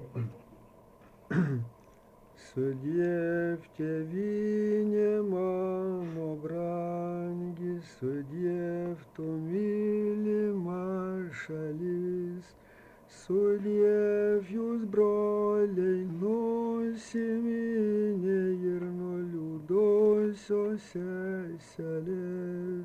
Sudiev tėvynė mano brangi, sudiev tu mylima šalis, sudiev jūs broliai nusiminę ir nuliūdosios seselės.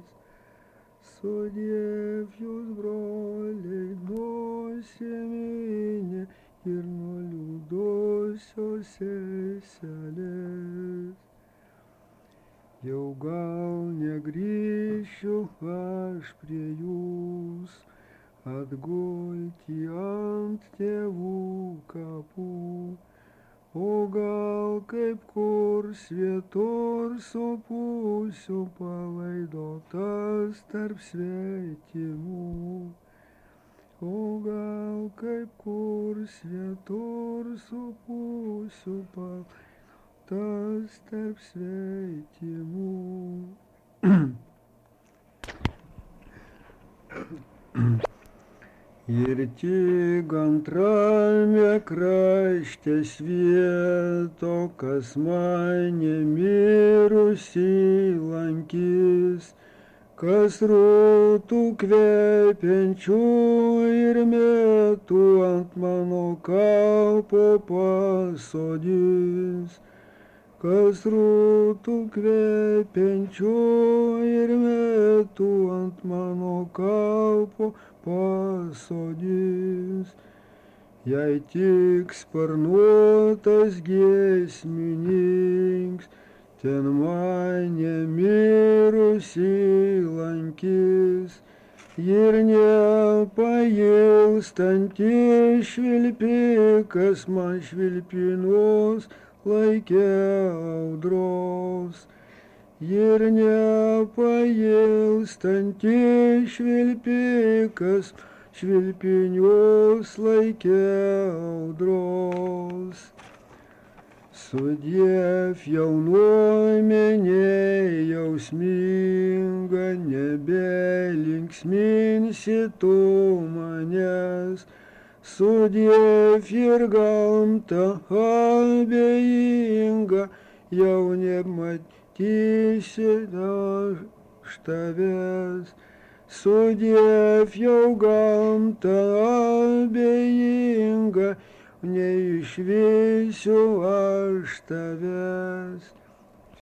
Sudiev jūs broliai nusiminę ir nuliūdosios seselės. Jau gal negrįšiu aš prie jūs, atgulti ant tėvų kapų, o gal kaip kur svetur supūsiu palaidotas tarp svetimų. O gal kaip kur svetur supūsiu palaidotas tarp svetimų. Ir tik antrame krašte svieto, kas mane mirusį lankys, kas rūtų kvepiančių ir metų ant mano kaupo pasodins, kas rūtų kvepiančių ir metų ant mano kaupo pasodins. Jei tik sparnuotas giesmininks ten mane mirusį lankys, ir nepailstanti švilpikas man švilpinos laike audros, ir nepailstanti švilpikas švilpinios laike audros. Sudiev jaunuomenė jausminga, nebelinksminsi tu manęs, sudiev ir gamta abejinga, jau nematysi aš tavęs. Sudiev jau gamta abejinga, neišvysiu aš tavęs.